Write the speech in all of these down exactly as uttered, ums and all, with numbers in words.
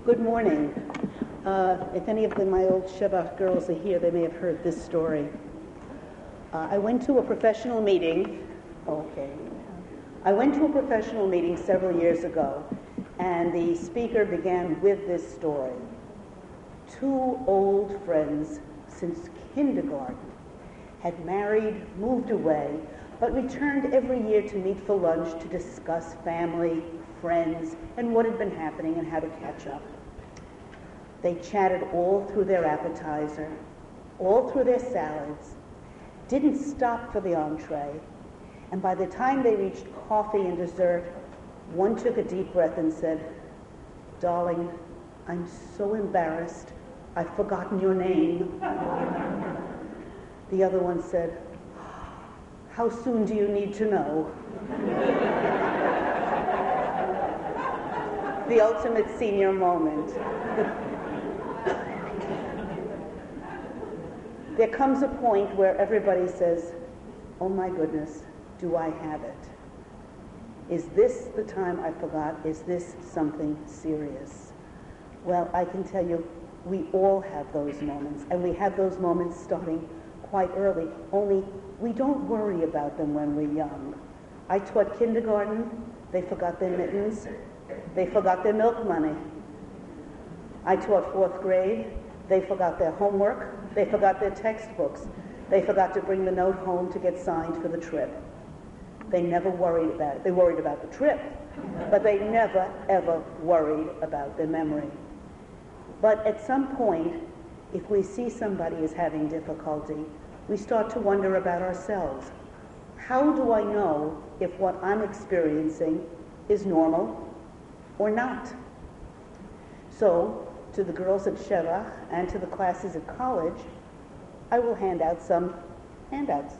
Good morning. Uh, if any of the, my old Sheva girls are here, they may have heard this story. Uh, I went to a professional meeting. Okay. I went to a professional meeting several years ago, and the speaker began with this story. Two old friends since kindergarten had married, moved away, but returned every year to meet for lunch to discuss family, friends, and what had been happening and how to catch up. They chatted all through their appetizer, all through their salads, didn't stop for the entree, and by the time they reached coffee and dessert, one took a deep breath and said, "Darling, I'm so embarrassed, I've forgotten your name." The other one said, "How soon do you need to know?" The ultimate senior moment. There comes a point where everybody says, "Oh my goodness, do I have it? Is this the time I forgot? Is this something serious?" Well, I can tell you, we all have those moments, and we have those moments starting quite early, only we don't worry about them when we're young. I taught kindergarten, they forgot their mittens, they forgot their milk money. I taught fourth grade, they forgot their homework, they forgot their textbooks, they forgot to bring the note home to get signed for the trip. They never worried about it. They worried about the trip, but they never, ever worried about their memory. But at some point, if we see somebody is having difficulty, we start to wonder about ourselves. How do I know if what I'm experiencing is normal or not? So, to the girls at Sheva and to the classes at college, I will hand out some handouts.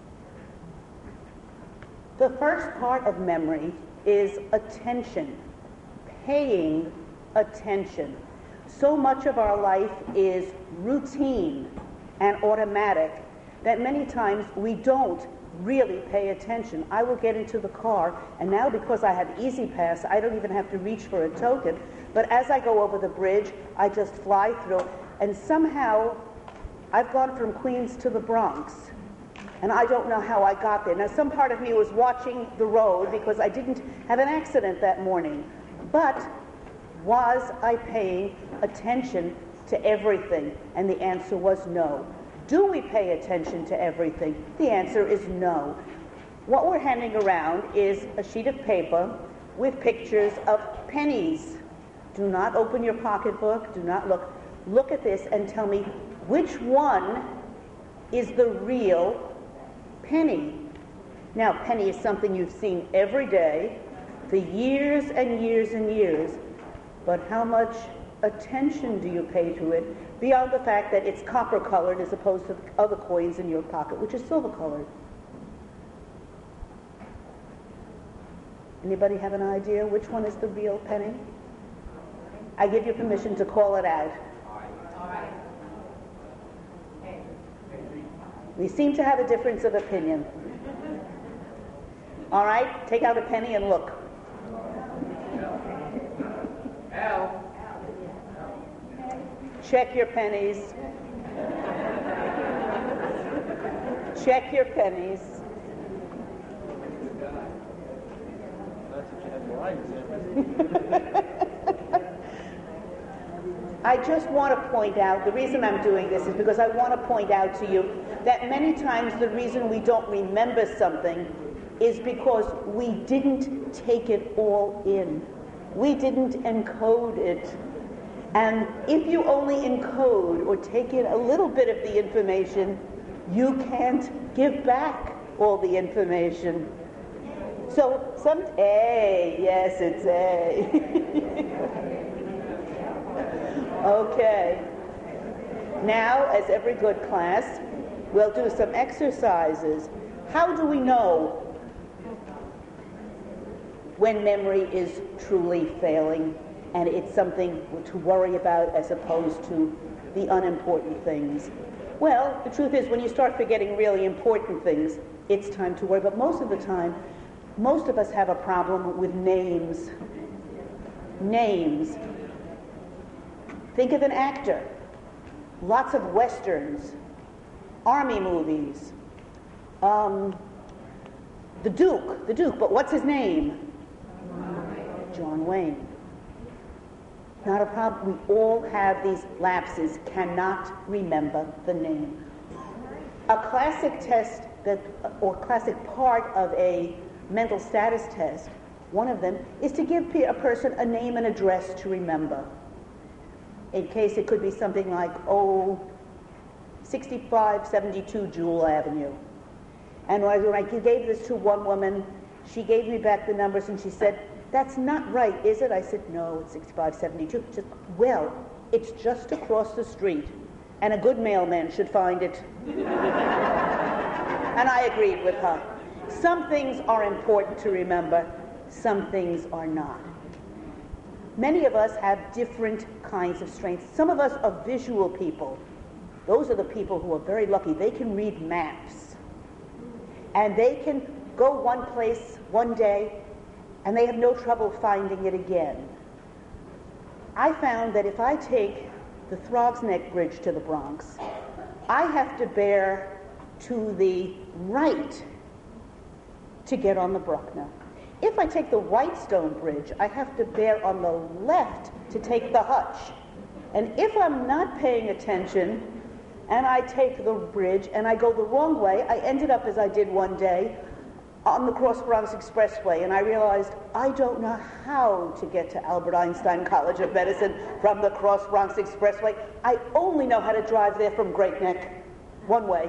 The first part of memory is attention, paying attention. So much of our life is routine and automatic that many times we don't really pay attention. I will get into the car, and now because I have Easy Pass, I don't even have to reach for a token, but as I go over the bridge, I just fly through, and somehow I've gone from Queens to the Bronx, and I don't know how I got there. Now, some part of me was watching the road because I didn't have an accident that morning, but was I paying attention to everything? And the answer was no. Do we pay attention to everything? The answer is no. What we're handing around is a sheet of paper with pictures of pennies. Do not open your pocketbook. Do not look. Look at this and tell me which one is the real penny. Now, penny is something you've seen every day for years and years and years. But how much attention do you pay to it beyond the fact that it's copper colored as opposed to other coins in your pocket, which is silver colored? Anybody have an idea which one is the real penny? I give you permission to call it out. We seem to have a difference of opinion. All right, take out a penny and look. Al. Check your pennies. Check your pennies. I just want to point out, the reason I'm doing this is because I want to point out to you that many times the reason we don't remember something is because we didn't take it all in. We didn't encode it. And if you only encode or take in a little bit of the information, you can't give back all the information. So some, A, yes, it's A. Okay. Now, as every good class, we'll do some exercises. How do we know when memory is truly failing and it's something to worry about as opposed to the unimportant things? Well, the truth is, when you start forgetting really important things, it's time to worry. But most of the time, most of us have a problem with names. Names. Think of an actor. Lots of westerns, army movies. Um, the Duke, the Duke, but what's his name? John Wayne. Not a problem. We all have these lapses, cannot remember the name. A classic test that, or classic part of a mental status test, one of them, is to give a person a name and address to remember. In case it could be something like, oh, sixty-five seventy-two Jewel Avenue. And when I gave this to one woman, she gave me back the numbers and she said, that's not right, is it? I said, no, it's sixty-five seventy-two. She said, well, it's just across the street, and a good mailman should find it. And I agreed with her. Some things are important to remember, some things are not. Many of us have different kinds of strengths. Some of us are visual people. Those are the people who are very lucky. They can read maps. And they can go one place one day, and they have no trouble finding it again. I found that if I take the Throgs Neck Bridge to the Bronx, I have to bear to the right to get on the Bruckner. If I take the Whitestone Bridge, I have to bear on the left to take the Hutch. And if I'm not paying attention, and I take the bridge and I go the wrong way, I ended up, as I did one day, on the Cross Bronx Expressway, and I realized I don't know how to get to Albert Einstein College of Medicine from the Cross Bronx Expressway. I only know how to drive there from Great Neck, one way.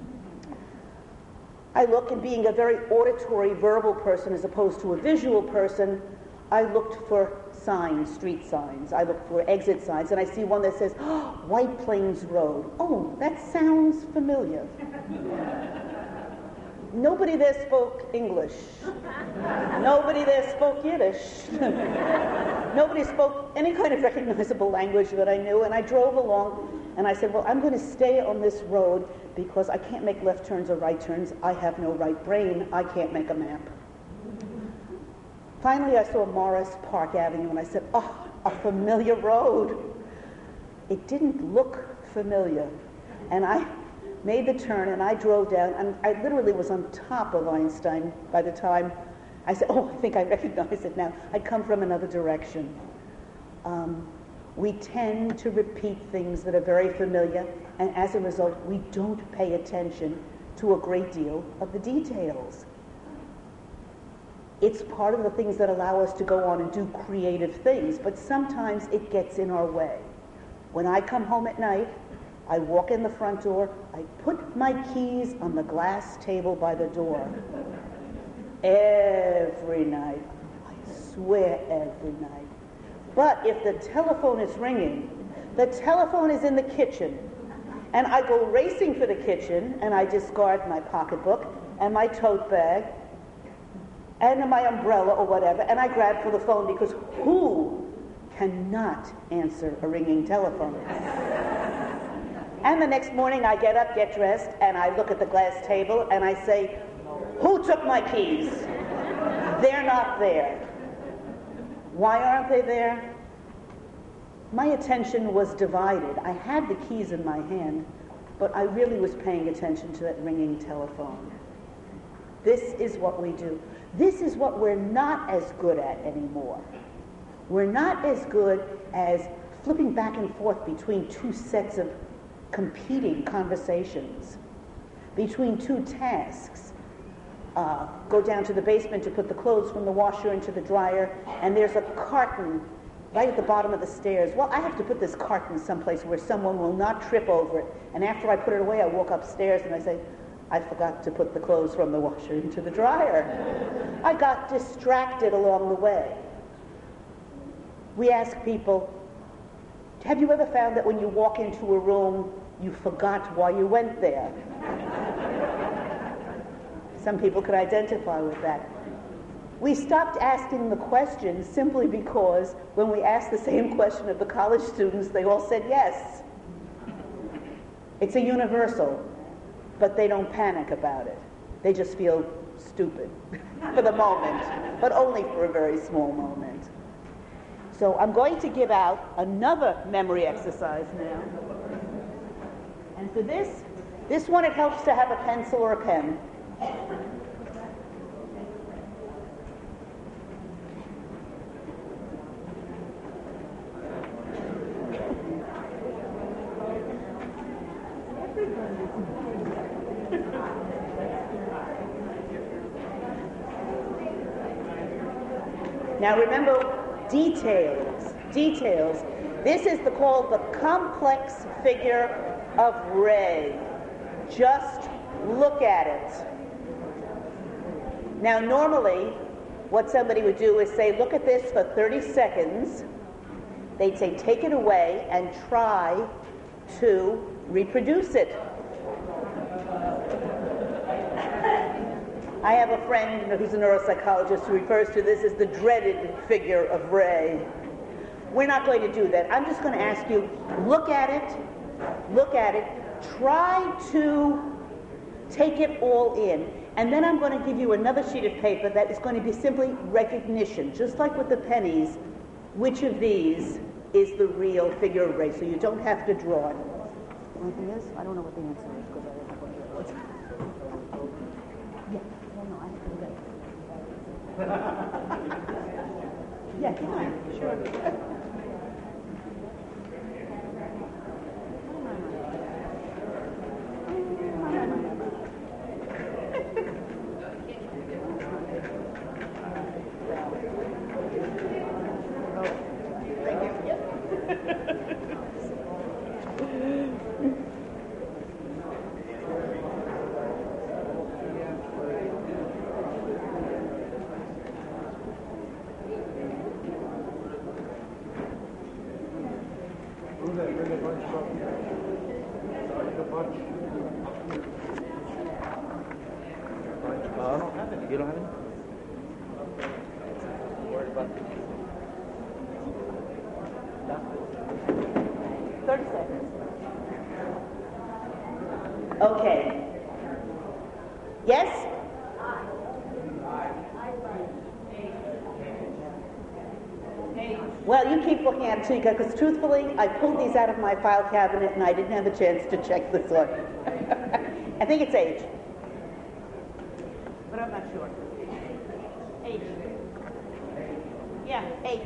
I look, and being a very auditory, verbal person as opposed to a visual person, I looked for signs, street signs. I looked for exit signs, and I see one that says, oh, White Plains Road. Oh, that sounds familiar. Nobody there spoke English. Nobody there spoke Yiddish. Nobody spoke any kind of recognizable language that I knew, and I drove along, and I said, well, I'm going to stay on this road because I can't make left turns or right turns. I have no right brain. I can't make a map. Finally, I saw Morris Park Avenue, and I said, oh, a familiar road. It didn't look familiar. And I made the turn, and I drove down, and I literally was on top of Einstein by the time I said, oh, I think I recognize it now. I'd come from another direction. Um, we tend to repeat things that are very familiar, and as a result, we don't pay attention to a great deal of the details. It's part of the things that allow us to go on and do creative things, but sometimes it gets in our way. When I come home at night, I walk in the front door, I put my keys on the glass table by the door. Every night. I swear every night. But if the telephone is ringing, the telephone is in the kitchen, and I go racing for the kitchen, and I discard my pocketbook and my tote bag and my umbrella or whatever, and I grab for the phone, because who cannot answer a ringing telephone? And the next morning I get up, get dressed, and I look at the glass table and I say, who took my keys? They're not there. Why aren't they there? My attention was divided. I had the keys in my hand, but I really was paying attention to that ringing telephone. This is what we do. This is what we're not as good at anymore. We're not as good as flipping back and forth between two sets of competing conversations, between two tasks. Uh, go down to the basement to put the clothes from the washer into the dryer, and there's a carton right at the bottom of the stairs. Well, I have to put this carton someplace where someone will not trip over it. And after I put it away, I walk upstairs and I say, I forgot to put the clothes from the washer into the dryer. I got distracted along the way. We ask people, have you ever found that when you walk into a room, you forgot why you went there? Some people could identify with that. We stopped asking the question simply because when we asked the same question of the college students, they all said yes. It's a universal, but they don't panic about it. They just feel stupid for the moment, but only for a very small moment. So I'm going to give out another memory exercise now. And for this, this one it helps to have a pencil or a pen. Now remember, details, details. This is the, called the complex figure of Ray. Just look at it. Now normally, what somebody would do is say, look at this for thirty seconds. They'd say, take it away and try to reproduce it. I have a friend who's a neuropsychologist who refers to this as the dreaded figure of Ray. We're not going to do that. I'm just going to ask you, look at it, look at it, try to take it all in, and then I'm going to give you another sheet of paper that is going to be simply recognition, just like with the pennies, which of these is the real figure of Ray, so you don't have to draw it. The only thing is, I don't know what the answer is, because I don't know what it is. Yeah. Yeah, come on. Sure. You don't have any? thirty seconds. Okay. Yes? Well, you keep looking at it, Tika, because truthfully, I pulled these out of my file cabinet and I didn't have a chance to check this one. I think it's H. But I'm not sure. H. Yeah, H.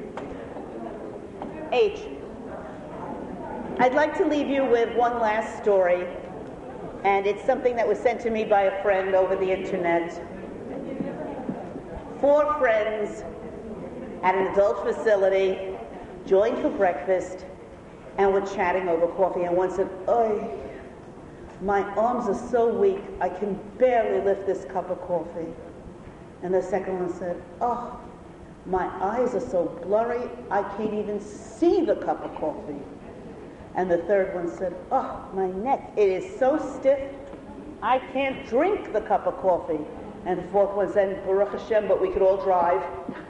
H. I'd like to leave you with one last story, and it's something that was sent to me by a friend over the internet. Four friends at an adult facility joined for breakfast and were chatting over coffee, and one said, "Oy, my arms are so weak, I can barely lift this cup of coffee." And the second one said, "Oh, my eyes are so blurry, I can't even see the cup of coffee." And the third one said, "Oh, my neck, it is so stiff, I can't drink the cup of coffee." And the fourth one said, "Baruch Hashem, but we could all drive."